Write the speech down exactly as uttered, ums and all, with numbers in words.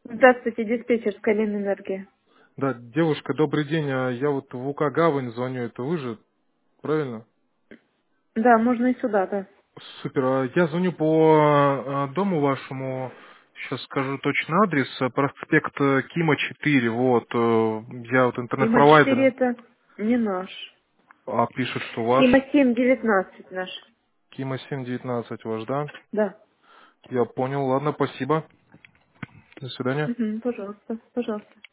Здравствуйте, диспетчерская Ленэнергия. Да, девушка, добрый день. А Я вот в УК Гавань звоню. Это вы же, правильно? Да, можно и сюда, да. Супер. А Я звоню по а, дому вашему. Сейчас скажу точный адрес. а, Проспект э, Кима четыре. Вот. э, Я вот Кима четыре интернет-провайдер. это не наш. А пишет, что ваш. Кима семь девятнадцать наш. Кима семь девятнадцать ваш, да? Да. Я понял. Ладно, спасибо. До свидания. Мгм, пожалуйста, пожалуйста.